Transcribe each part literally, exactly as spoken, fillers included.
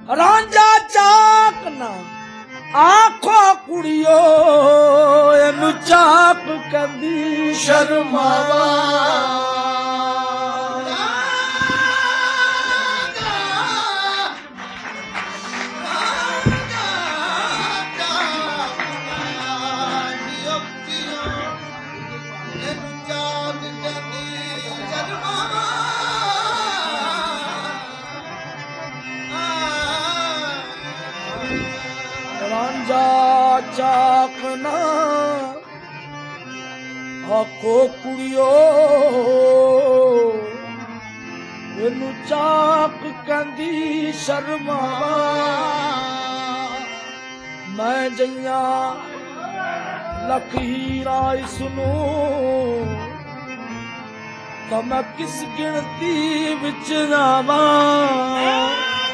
ਰਾਂਝਾ ਚਾਕ ਨਾ ਆਖੋ ਕੁੜੀਓ ਇਹਨੂੰ ਚਾਕ ਕਹਿੰਦੀ ਸ਼ਰਮਾਵਾ ਰਾਂਝਾ ਚਾਕ ਨਾ ਆਖੋ ਕੁੜੀਓ ਇਹਨੂੰ ਚਾਕ ਕਹਿੰਦੀ ਸ਼ਰਮਾਵਾ ਮੈਂ ਜਈਆਂ ਲੱਖ ਹੀਰਾ ਇਸਨੂੰ ਤਾਂ ਮੈਂ ਕਿਸ ਗਿਣਤੀ ਵਿੱਚ ਜਾਵਾਂ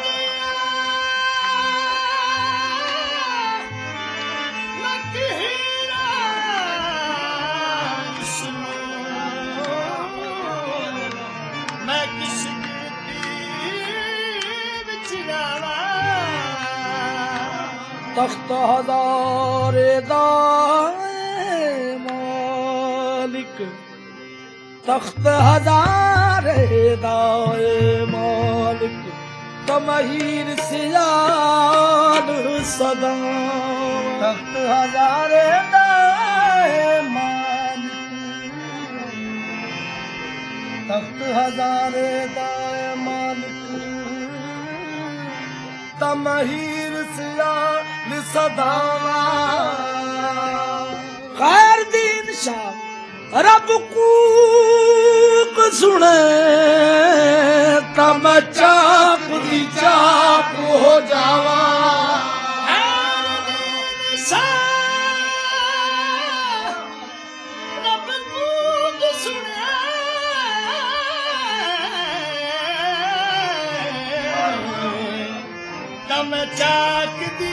तख्त हज़ारे दाए मालिक तख्त हज़ारे दाए मालिक तमहीर सियाद सदा तख्त हज़ारे दाए मालिक तख्त हज़ारे दाए मालिक तमहीर सियाद सदावा खैर दीन शाह रब कूक सुने तब चाक दी चाक हो जावा खैर दीन शाह रब कूक सुने तब चाक दी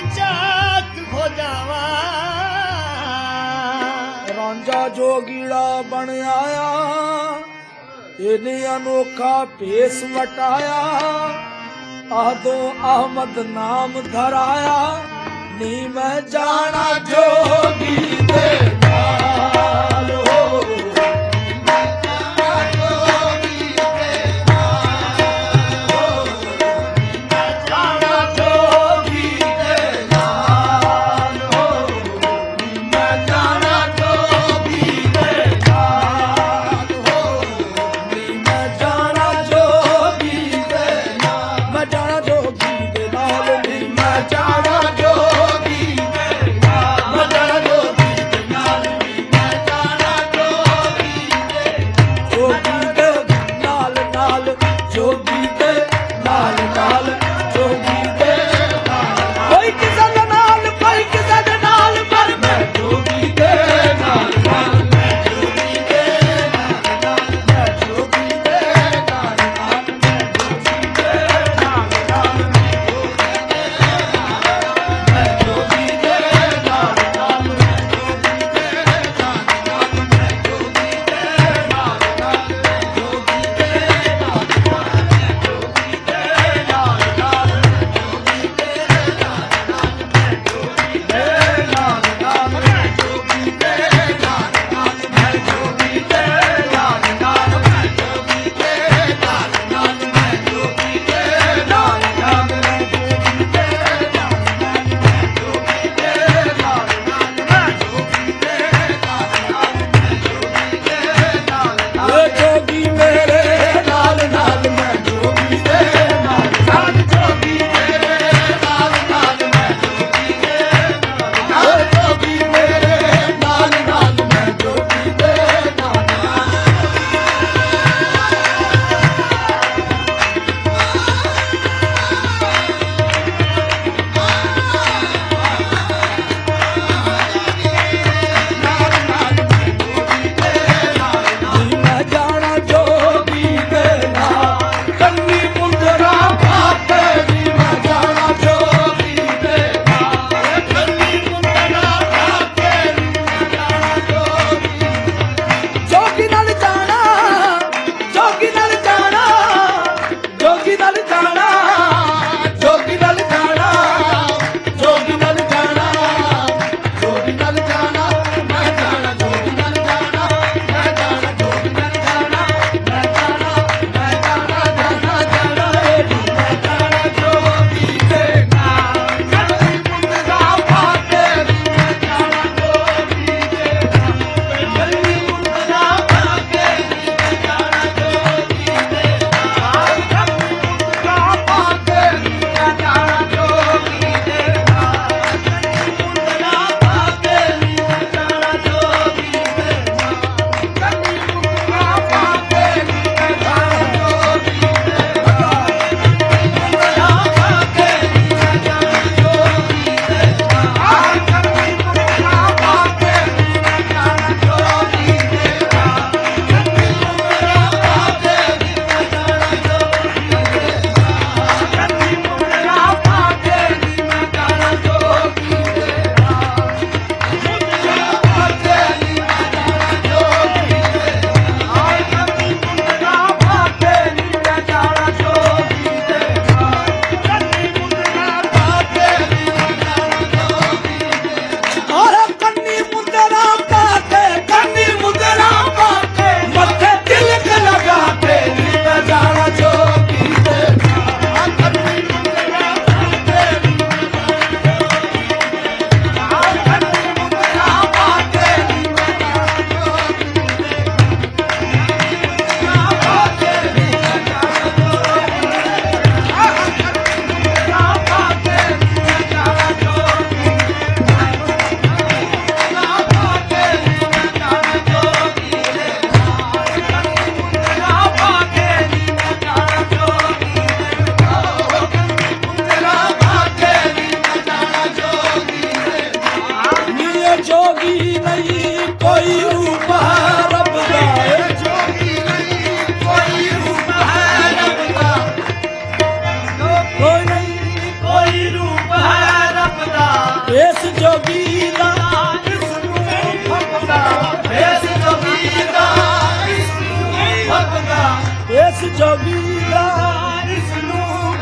रांझा जोगीड़ा बन आया इन्हें अनोखा पेश वटाया आदो अहमद नाम धराया नी मैं जाना जोगी दे नाल हो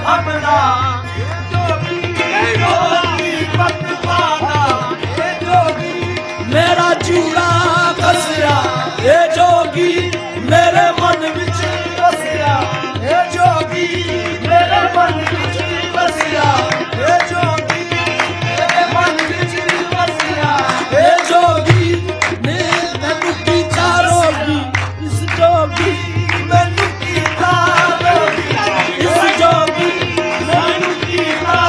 हमदा जोगी जोगी पतवाना ये जोगी मेरा चूड़ा कसया ये जोगी मेरे मन विच बसया ये जोगी मेरे मन विच बसया ये जोगी मेरे मन विच बसया ये जोगी ने मैनू की चारोगी इस जोगी मैनू की चारोगी इस जोगी मैनू की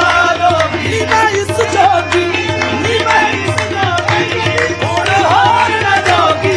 चारोगी मैं इस जोगी नी मैं इस जोगी हुण हार ना जोगी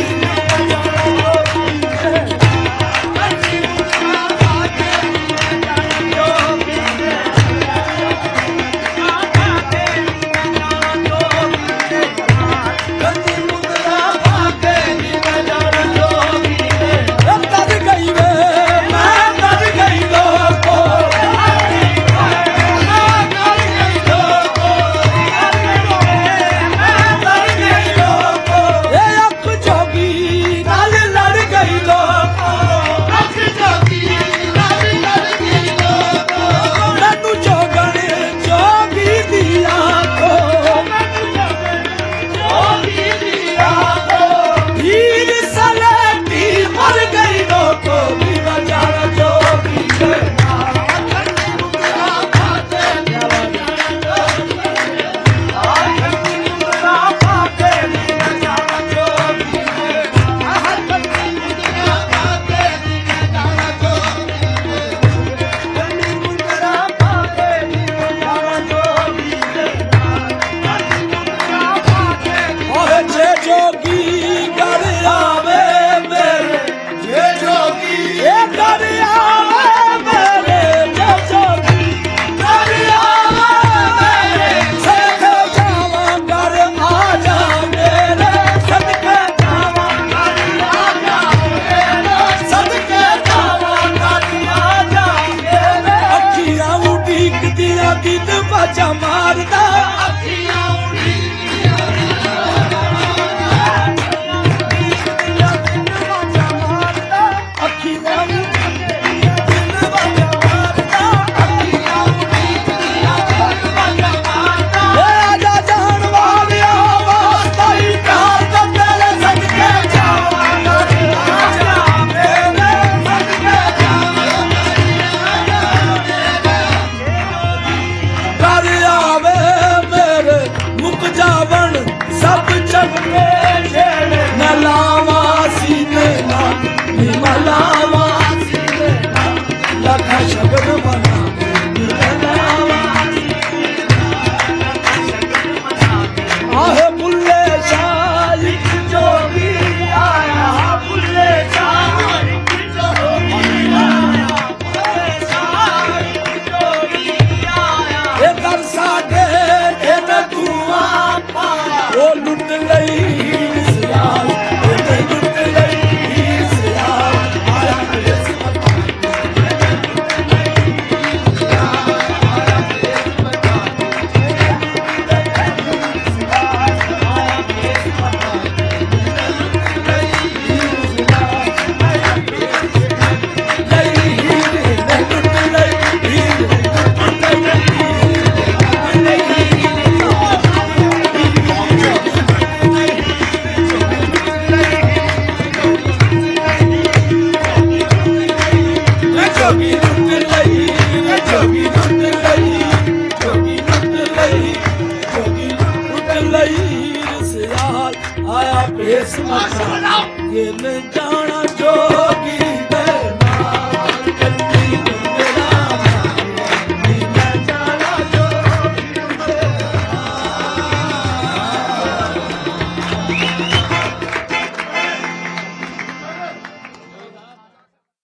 आया पेश मचा ये न जाना जोगी